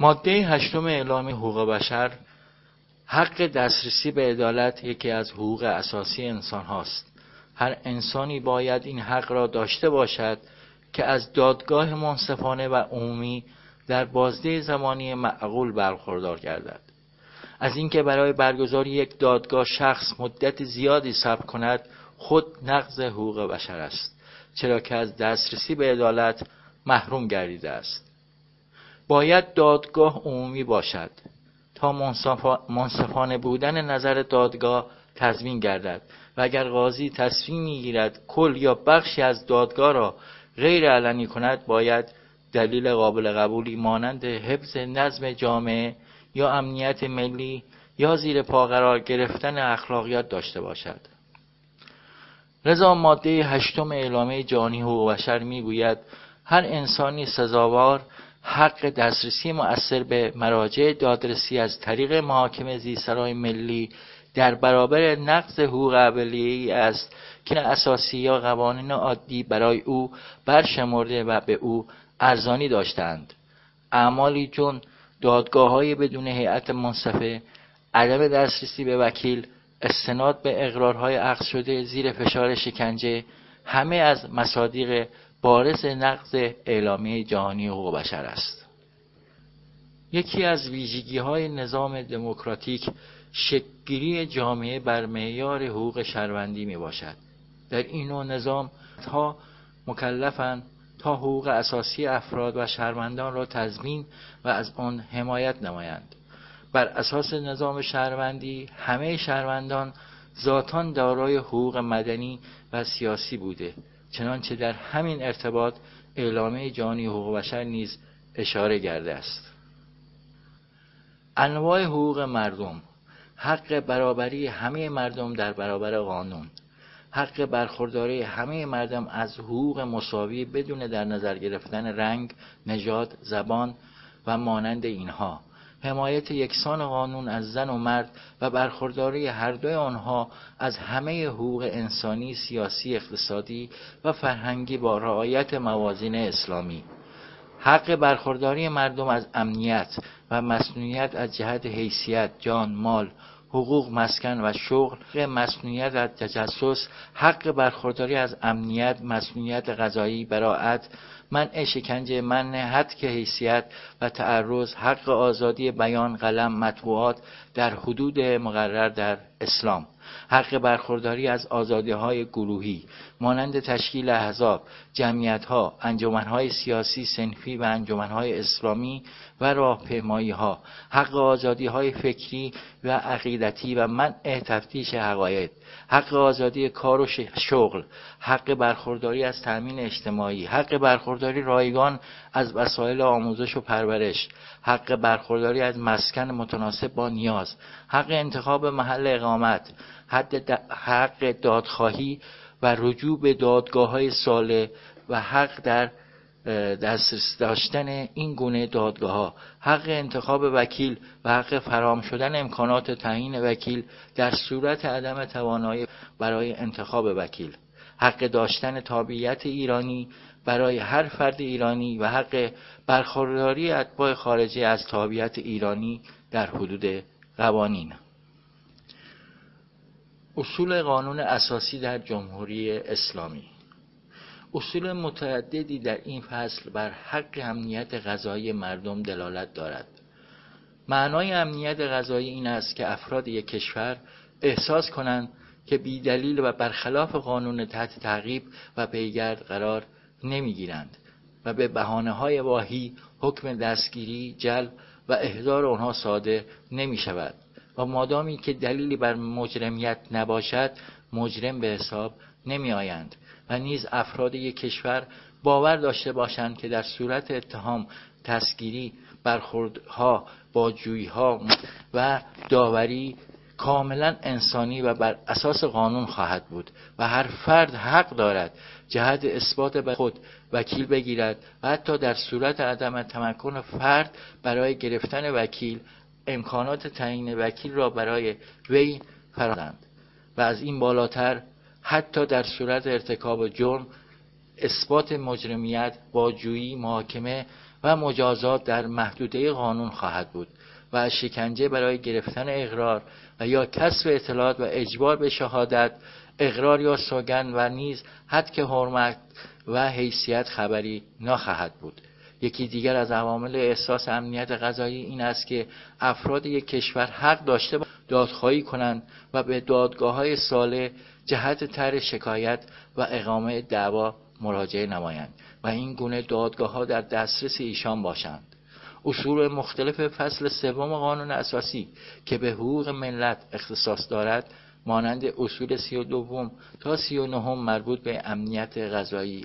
ماده 8 اعلامیه حقوق بشر، حق دسترسی به عدالت یکی از حقوق اساسی انسان هاست. هر انسانی باید این حق را داشته باشد که از دادگاه منصفانه و عمومی در بازده زمانی معقول برخوردار گردد. از اینکه برای برگزاری یک دادگاه شخص مدت زیادی صبر کند خود نقض حقوق بشر است، چرا که از دسترسی به عدالت محروم گردیده است. باید دادگاه عمومی باشد تا منصفانه بودن نظر دادگاه تضمین گردد و اگر قاضی تصمیم می‌گیرد کل یا بخشی از دادگاه را غیر علنی کند، باید دلیل قابل قبولی مانند حفظ نظم جامعه یا امنیت ملی یا زیر پا قرار گرفتن اخلاقیات داشته باشد. لذا ماده 8 اعلامیه جهانی حقوق بشر میگوید هر انسانی سزاوار حق دسترسی مؤثر به مراجع دادرسی از طریق محاکم زیرسرای ملی در برابر نقض حقوق اولیه‌ای است که اساسی یا قوانین عادی برای او برشمرده و به او ارزانی داشتند. اعمالی چون دادگاه‌های بدون هیئت منصفه، عدم دسترسی به وکیل، استناد به اقرارهای اخذ شده زیر فشار شکنجه، همه از مصادیق بارز نقض اعلامیه جهانی حقوق بشر است. یکی از ویژگی‌های نظام دموکراتیک شکل‌گیری جامعه بر معیار حقوق شهروندی میباشد. در این نوع نظام ها مکلفند تا حقوق اساسی افراد و شهروندان را تضمین و از آن حمایت نمایند. بر اساس نظام شهروندی همه شهروندان ذاتاً دارای حقوق مدنی و سیاسی بوده، چنانچه در همین ارتباط اعلامیه جهانی حقوق بشر نیز اشاره کرده است. انواع حقوق مردم: حق برابری همه مردم در برابر قانون، حق برخورداری همه مردم از حقوق مساوی بدون در نظر گرفتن رنگ، نژاد، زبان و مانند اینها، حمایت یکسان قانون از زن و مرد و برخورداری هر دوی آنها از همه حقوق انسانی، سیاسی، اقتصادی و فرهنگی با رعایت موازین اسلامی، حق برخورداری مردم از امنیت و مسئولیت از جهت حیثیت، جان، مال، حقوق، مسکن و شغل، مسئولیت از تجسس، حق برخورداری از امنیت، مسئولیت قضایی، براءت، منع شکنجه، منع هتک حیثیت و تعرض، حق آزادی بیان، قلم، مطبوعات در حدود مقرر در اسلام، حق برخورداری از آزادی‌های گروهی مانند تشکیل احزاب، جمعیت‌ها، انجمن‌های سیاسی صنفی و انجمن‌های اسلامی و راهپیمایی‌ها، حق آزادی‌های فکری و عقیدتی و منع تفتیش عقاید، حق آزادی کار و شغل، حق برخورداری از تأمین اجتماعی، حق برخورداری رایگان از وسایل آموزش و پرورش، حق برخورداری از مسکن متناسب با نیاز، حق انتخاب محل اقامت، حق دادخواهی و رجوع به دادگاه‌های صالح و حق در دسترس داشتن این گونه دادگاه‌ها، حق انتخاب وکیل و حق فراهم شدن امکانات تعیین وکیل در صورت عدم توانایی برای انتخاب وکیل، حق داشتن تابعیت ایرانی برای هر فرد ایرانی و حق برخورداری اتباع خارجی از تابعیت ایرانی در حدود قوانین. اصول قانون اساسی در جمهوری اسلامی. اصول متعددی در این فصل بر حق امنیت غذایی مردم دلالت دارد. معنای امنیت غذایی این است که افراد یک کشور احساس کنند که بی دلیل و برخلاف قانون تحت تعقیب و پیگرد قرار نمیگیرند و به بهانه‌های واهی حکم دستگیری، جلب و احضار آنها صادر نمی شود و مادامی که دلیلی بر مجرمیت نباشد مجرم به حساب نمی آیند و نیز افراد یک کشور باور داشته باشند که در صورت اتهام، دستگیری، برخوردها با جویی‌ها و داوری کاملا انسانی و بر اساس قانون خواهد بود و هر فرد حق دارد جهت اثبات به خود وکیل بگیرد و حتی در صورت عدم تمکن فرد برای گرفتن وکیل امکانات تعیین وکیل را برای وی فراهمند و از این بالاتر حتی در صورت ارتکاب جرم اثبات مجرمیت با جویی، محاکمه و مجازات در محدوده قانون خواهد بود و از شکنجه برای گرفتن اقرار و یا کسب اطلاعات و اجبار به شهادت، اقرار یا سوگند و نیز حد حرمت و حیثیت خبری نخواهد بود. یکی دیگر از عوامل احساس امنیت قضایی این است که افراد یک کشور حق داشته دادخواهی کنند و به دادگاه‌های صالح جهت طرح شکایت و اقامه دعوا مراجعه نمایند و این گونه دادگاه‌ها در دسترس ایشان باشند. اصول مختلف فصل سوم قانون اساسی که به حقوق ملت اختصاص دارد مانند اصول 32 تا 39 مربوط به امنیت قضایی.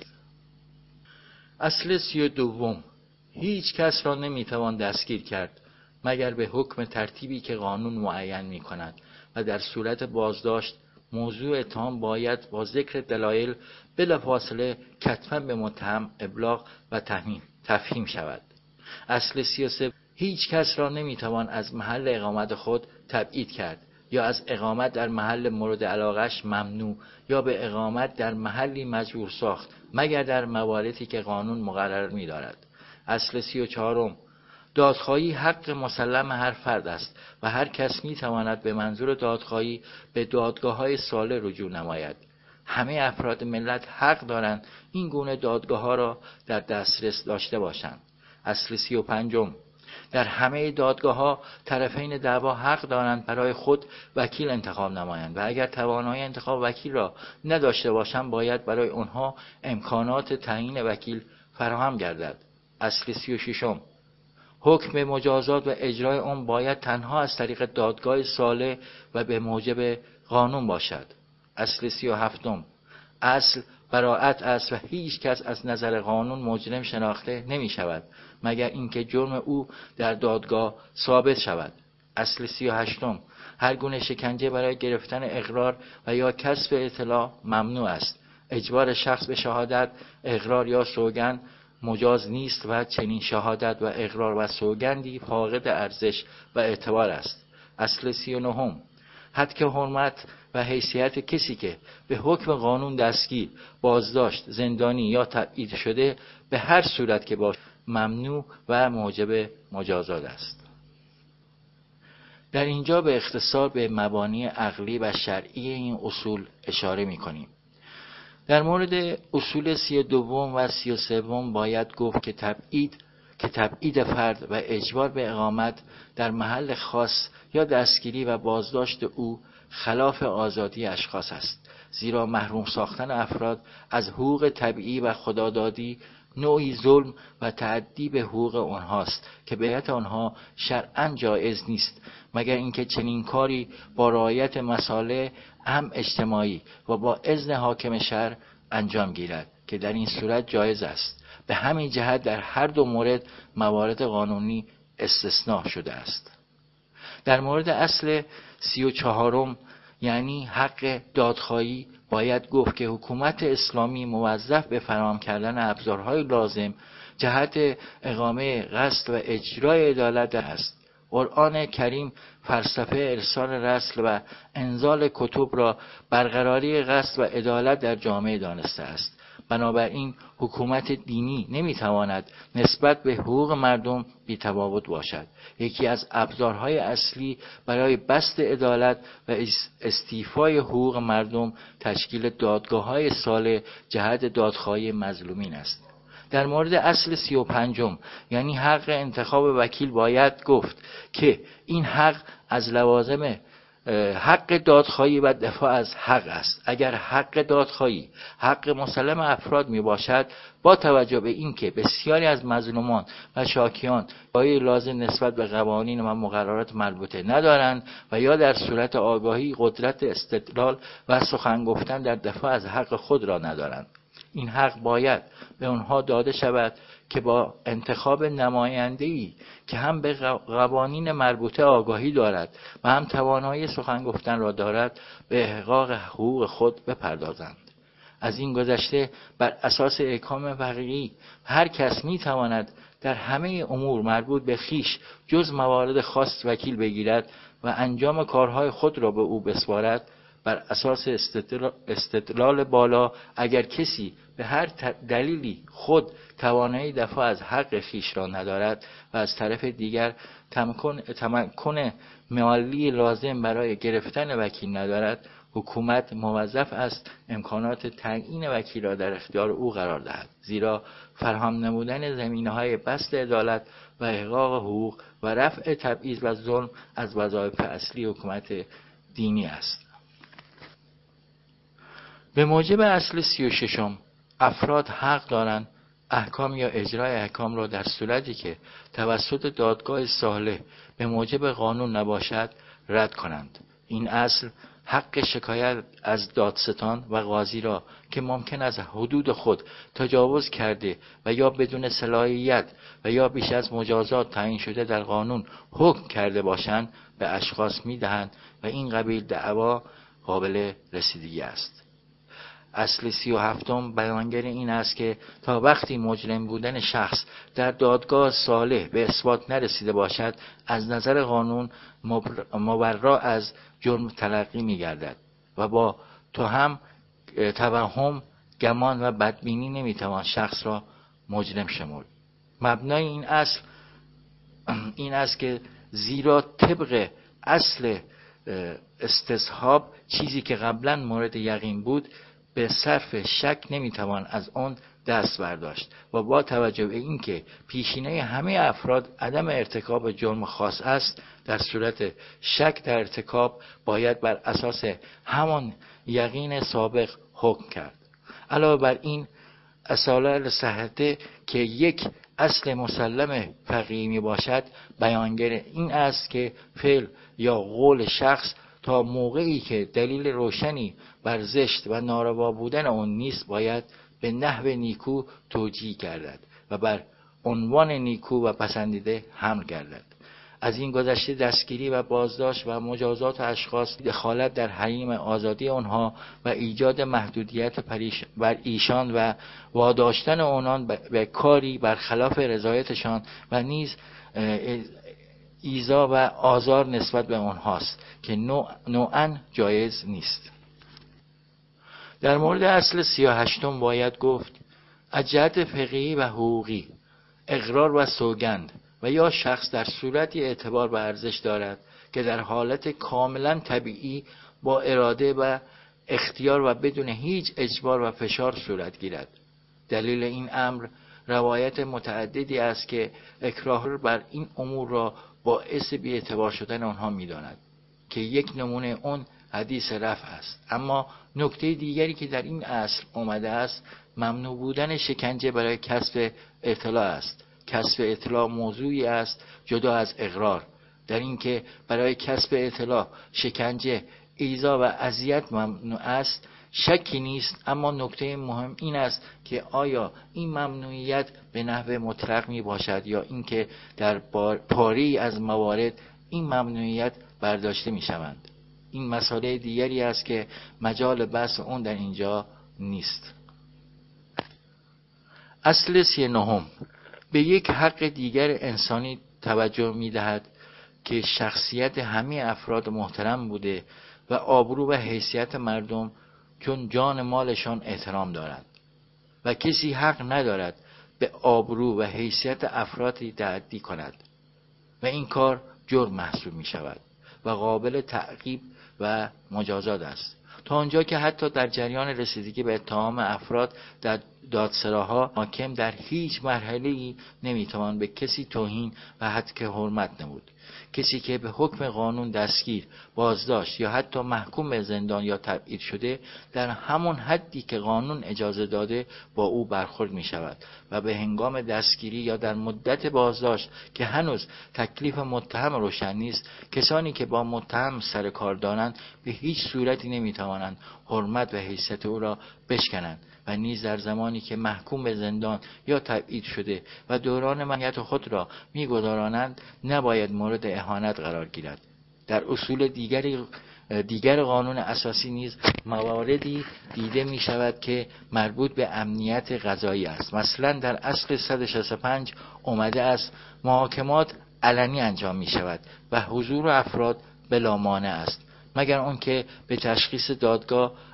اصل 32: هیچ کس را نمیتوان دستگیر کرد مگر به حکم ترتیبی که قانون معین می‌کند و در صورت بازداشت موضوع اتهام باید با ذکر دلایل بلافاصله کتباً به متهم ابلاغ و تفهیم شود. اصل 33: هیچ کس را نمیتوان از محل اقامت خود تبعید کرد یا از اقامت در محل مورد علاقش ممنوع یا به اقامت در محلی مجبور ساخت مگر در مواردی که قانون مقرر می‌دارد. اصل 34: دادخواهی حق مسلم هر فرد است و هر کس می‌تواند به منظور دادخواهی به دادگاه‌های صالح رجوع نماید. همه افراد ملت حق دارند این گونه دادگاه‌ها را در دسترس داشته باشند. اصل 35: در همه دادگاه‌ها طرفین دعوا حق دارند برای خود وکیل انتخاب نمایند و اگر توانایی انتخاب وکیل را نداشته باشند باید برای آنها امکانات تعیین وکیل فراهم گردد. اصل 36: حکم مجازات و اجرای آن باید تنها از طریق دادگاه صالح و به موجب قانون باشد. اصل 37: اصل براءت است و هیچ کس از نظر قانون مجرم شناخته نمی شود مگر اینکه جرم او در دادگاه ثابت شود. اصل 38: هر گونه شکنجه برای گرفتن اقرار و یا کسب اطلاع ممنوع است. اجبار شخص به شهادت، اقرار یا سوگند مجاز نیست و چنین شهادت و اقرار و سوگندی فاقد ارزش و اعتبار است. اصل 39: حد حرمت و حیثیت کسی که به حکم قانون دستگیر، بازداشت، زندانی یا تبعید شده به هر صورت که باشد ممنوع و موجب مجازات است. در اینجا به اختصار به مبانی عقلی و شرعی این اصول اشاره می‌کنیم. در مورد اصول 32 و 33 باید گفت که تبعید فرد و اجبار به اقامت در محل خاص یا دستگیری و بازداشت او خلاف آزادی اشخاص است، زیرا محروم ساختن افراد از حقوق طبیعی و خدادادی نوعی ظلم و تعدی به حقوق آنهاست که بیعت آنها شرعاً جایز نیست مگر اینکه چنین کاری با رعایت مصالح اجتماعی و با اذن حاکم شرع انجام گیرد که در این صورت جایز است. به همین جهت در هر دو مورد موارد قانونی استثناء شده است. در مورد اصل 34 یعنی حق دادخواهی باید گفت که حکومت اسلامی موظف به فراهم کردن ابزارهای لازم جهت اقامه قسط و اجرای عدالت است. قرآن کریم فلسفه ارسال رسل و انزال کتب را برقراری قسط و عدالت در جامعه دانسته است. بنابراین حکومت دینی نمیتواند نسبت به حقوق مردم بی‌تفاوت باشد. یکی از ابزارهای اصلی برای بسط عدالت و استیفای حقوق مردم تشکیل دادگاه‌های صالح جهت دادخواهی مظلومین است. در مورد اصل 35 یعنی حق انتخاب وکیل باید گفت که این حق از لوازم حق دادخواهی و دفاع از حق است. اگر حق دادخواهی حق مسلم افراد می باشد، با توجه به اینکه بسیاری از مظلومان و شاکیان رای لازم نسبت به قوانین و مقررات مربوطه ندارند و یا در صورت آگاهی قدرت استدلال و سخن گفتن در دفاع از حق خود را ندارند، این حق باید به آنها داده شود که با انتخاب نماینده‌ای که هم به قوانین مربوطه آگاهی دارد و هم توانایی سخن گفتن را دارد به احقاق حقوق خود بپردازند. از این گذشته بر اساس احکام فقیهی هر کس می‌تواند در همه امور مربوط به خویش جز موارد خاص وکیل بگیرد و انجام کارهای خود را به او بسپارد. بر اساس استدلال بالا اگر کسی به هر دلیلی خود توانایی دفاع از حق خویش را ندارد و از طرف دیگر تمکن مالی لازم برای گرفتن وکیل ندارد، حکومت موظف است امکانات تعیین وکیل را در اختیار او قرار دهد، زیرا فراهم نمودن زمینه‌های بسط عدالت و احقاق حقوق و رفع تبعیض و ظلم از وظایف اصلی حکومت دینی است. به موجب اصل 36 افراد حق دارند احکام یا اجرای احکام را در صورتی که توسط دادگاه صالح به موجب قانون نباشد رد کنند. این اصل حق شکایت از دادستان و قاضی را که ممکن است حدود خود تجاوز کرده و یا بدون صلاحیت و یا بیش از مجازات تعیین شده در قانون حکم کرده باشند به اشخاص می‌دهند و این قبیل دعوا قابل رسیدگی است. اصل 37 بیانگر این است که تا وقتی مجرم بودن شخص در دادگاه صالح به اثبات نرسیده باشد از نظر قانون مبرا از جرم تلقی می‌گردد و با توهم، گمان و بدبینی نمی‌توان شخص را مجرم شمرد. مبنای این است که زیرا طبق اصل استصحاب چیزی که قبلا مورد یقین بود به صرف شک نمیتوان از آن دست برداشت و با توجه به اینکه پیشینه همه افراد عدم ارتکاب جرم خاص است، در صورت شک در ارتکاب باید بر اساس همان یقین سابق حکم کرد. علاوه بر این اصالت صحته که یک اصل مسلم فقیهی می باشد، بیانگر این است که فعل یا قول شخص تا موقعی که دلیل روشنی بر زشت و ناروا بودن آن نیست باید به نحو نیکو توجیه گردد و بر عنوان نیکو و پسندیده حمل گردد. از این گذشته دستگیری و بازداشت و مجازات اشخاص، دخالت در حریم آزادی آنها و ایجاد محدودیت بر ایشان و واداشتن آنان به کاری برخلاف رضایتشان و نیز ایذا و آزار نسبت به آنهاست که نوعاً جایز نیست. در مورد اصل 38 باید گفت از جهت فقهی و حقوقی اقرار و سوگند و یا شخص در صورتی اعتبار به ارزش دارد که در حالت کاملا طبیعی با اراده و اختیار و بدون هیچ اجبار و فشار صورت گیرد. دلیل این امر روایت متعددی است که اکراه بر این امور را باعث بی‌اعتبار شدن آنها می‌داند که یک نمونه اون حدیث رفع است. اما نکته دیگری که در این اصل آمده است ممنوع بودن شکنجه برای کسب اطلاع است. کسب اطلاع موضوعی است جدا از اقرار، در اینکه برای کسب اطلاع شکنجه، ایذا و اذیت ممنوع است شکی نیست، اما نکته مهم این است که آیا این ممنوعیت به نحو مطلق می باشد یا اینکه در پاری از موارد این ممنوعیت برداشته می شوند. این مسئله دیگری است که مجال بحث اون در اینجا نیست. اصل 39 به یک حق دیگر انسانی توجه می دهد که شخصیت همه افراد محترم بوده و آبرو و حیثیت مردم چون جان مالشان احترام دارد و کسی حق ندارد به آبرو و حیثیت افرادی تعدی کند و این کار جرم محسوب می شود و قابل تعقیب و مجازات است، تا آنجا که حتی در جریان رسیدگی به اتهام افراد در دادسراها حاکم در هیچ مرحله‌ای نمیتوان به کسی توهین و هتک حرمت نمود. کسی که به حکم قانون دستگیر، بازداشت یا حتی محکوم به زندان یا تبعید شده در همان حدی که قانون اجازه داده با او برخورد می شود و به هنگام دستگیری یا در مدت بازداشت که هنوز تکلیف متهم روشن نیست، کسانی که با متهم سر کار دارند به هیچ صورتی نمی توانند حرمت و حیثیت او را بشکنند و نیز در زمانی که محکوم به زندان یا تبعید شده و دوران مهلت خود را می‌گذرانند نباید مورد اهانت قرار گیرد. در اصول دیگر قانون اساسی نیز مواردی دیده می شود که مربوط به امنیت قضایی است. مثلا در اصل 165 آمده است محاکمات علنی انجام می شود و حضور افراد بلا مانع است، مگر آنکه به تشخیص دادگاه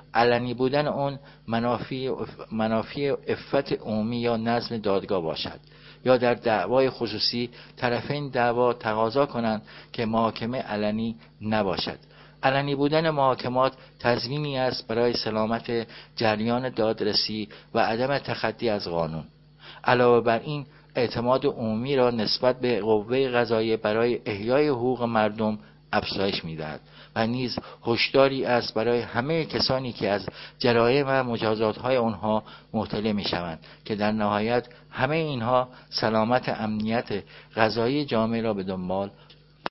علنی بودن اون منافی عفت عمومی یا نظم دادگاه باشد، یا در دعوای خصوصی طرفین دعوا تقاضا کنند که محاکمه علنی نباشد. علنی بودن محاکمات تضمینی است برای سلامت جریان دادرسی و عدم تخطی از قانون. علاوه بر این، اعتماد عمومی را نسبت به قوه قضاییه برای احیای حقوق مردم افزایش می‌دهد و نیز هشداری است برای همه کسانی که از جرایم و مجازات‌های آنها مطلع می‌شوند که در نهایت همه اینها سلامت امنیت قضایی جامعه را به دنبال